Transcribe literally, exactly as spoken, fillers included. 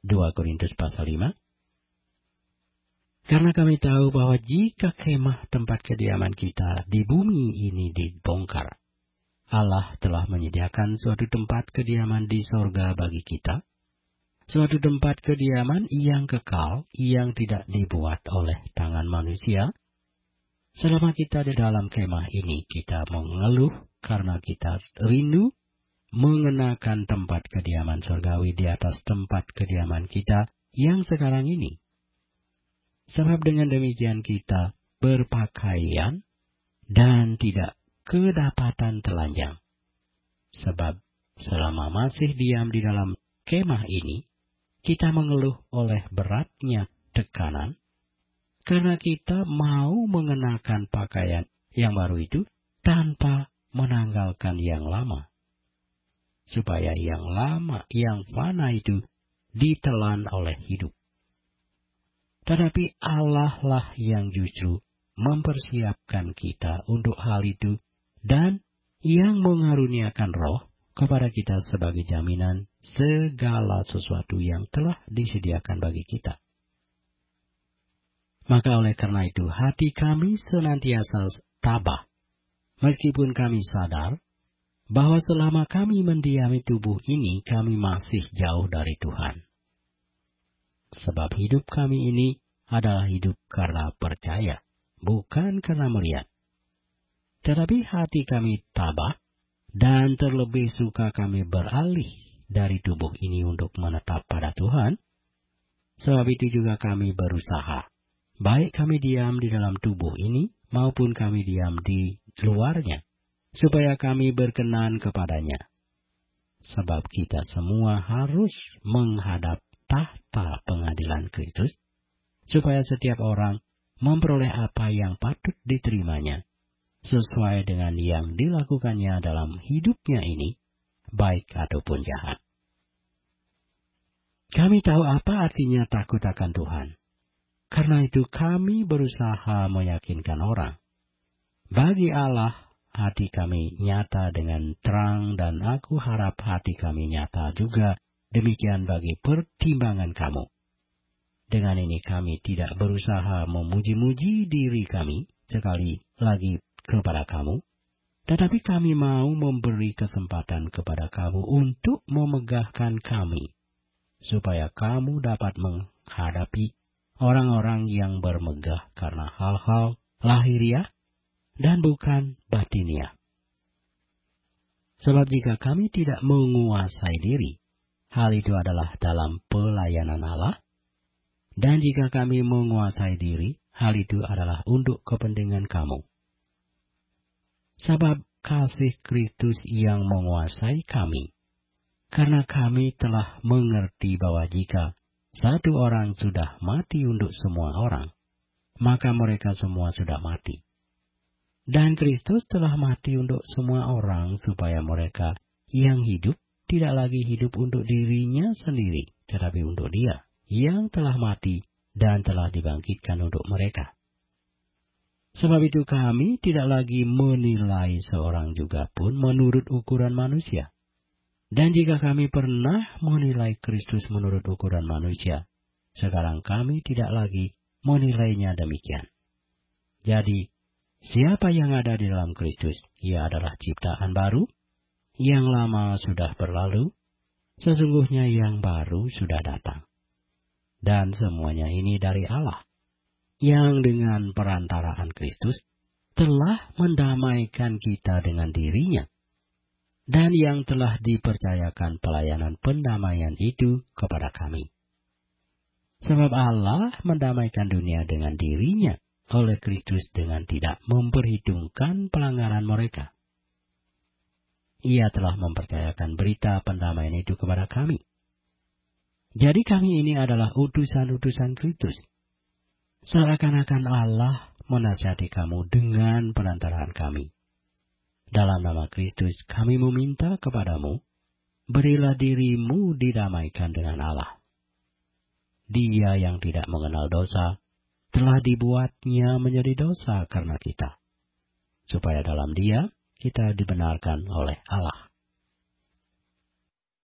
dua Korintus pasal lima. Karena kami tahu bahwa jika kemah tempat kediaman kita di bumi ini dibongkar, Allah telah menyediakan suatu tempat kediaman di sorga bagi kita, suatu tempat kediaman yang kekal, yang tidak dibuat oleh tangan manusia. Selama kita di dalam kemah ini, kita mengeluh karena kita rindu mengenakan tempat kediaman surgawi di atas tempat kediaman kita yang sekarang ini. Sebab dengan demikian kita berpakaian dan tidak kedapatan telanjang. Sebab selama masih diam di dalam kemah ini, kita mengeluh oleh beratnya tekanan, karena kita mau mengenakan pakaian yang baru itu tanpa menanggalkan yang lama. Supaya yang lama, yang fana itu ditelan oleh hidup. Tetapi Allah lah yang justru mempersiapkan kita untuk hal itu dan yang mengaruniakan roh kepada kita sebagai jaminan segala sesuatu yang telah disediakan bagi kita. Maka oleh karena itu hati kami senantiasa tabah, meskipun kami sadar bahwa selama kami mendiami tubuh ini kami masih jauh dari Tuhan. Sebab hidup kami ini adalah hidup karena percaya, bukan karena melihat. Tetapi hati kami tabah, dan terlebih suka kami beralih dari tubuh ini untuk menetap pada Tuhan. Sebab itu juga kami berusaha, baik kami diam di dalam tubuh ini, maupun kami diam di luarnya, supaya kami berkenan kepadanya. Sebab kita semua harus menghadap tahta pengadilan Kristus, supaya setiap orang memperoleh apa yang patut diterimanya, sesuai dengan yang dilakukannya dalam hidupnya ini, baik ataupun jahat. Kami tahu apa artinya takut akan Tuhan. Karena itu kami berusaha meyakinkan orang. Bagi Allah, hati kami nyata dengan terang, dan aku harap hati kami nyata juga demikian bagi pertimbangan kamu. Dengan ini kami tidak berusaha memuji-muji diri kami sekali lagi kepada kamu, tetapi kami mau memberi kesempatan kepada kamu untuk memegahkan kami, supaya kamu dapat menghadapi orang-orang yang bermegah karena hal-hal lahiriah dan bukan batiniah. Sebab jika kami tidak menguasai diri, hal itu adalah dalam pelayanan Allah. Dan jika kami menguasai diri, hal itu adalah untuk kepentingan kamu. Sebab kasih Kristus yang menguasai kami. Karena kami telah mengerti bahwa jika satu orang sudah mati untuk semua orang, maka mereka semua sudah mati. Dan Kristus telah mati untuk semua orang, supaya mereka yang hidup tidak lagi hidup untuk dirinya sendiri, tetapi untuk Dia yang telah mati dan telah dibangkitkan untuk mereka. Sebab itu kami tidak lagi menilai seorang juga pun menurut ukuran manusia. Dan jika kami pernah menilai Kristus menurut ukuran manusia, sekarang kami tidak lagi menilainya demikian. Jadi, siapa yang ada di dalam Kristus, ia adalah ciptaan baru, yang lama sudah berlalu, sesungguhnya yang baru sudah datang. Dan semuanya ini dari Allah, yang dengan perantaraan Kristus telah mendamaikan kita dengan dirinya, dan yang telah dipercayakan pelayanan pendamaian itu kepada kami. Sebab Allah mendamaikan dunia dengan dirinya oleh Kristus dengan tidak memperhitungkan pelanggaran mereka. Ia telah mempercayakan berita pendamaian itu kepada kami. Jadi kami ini adalah utusan-utusan Kristus. Seakan-akan Allah menasihati kamu dengan perantaraan kami. Dalam nama Kristus kami meminta kepadamu, berilah dirimu didamaikan dengan Allah. Dia yang tidak mengenal dosa, telah dibuatnya menjadi dosa karena kita, supaya dalam Dia kita dibenarkan oleh Allah.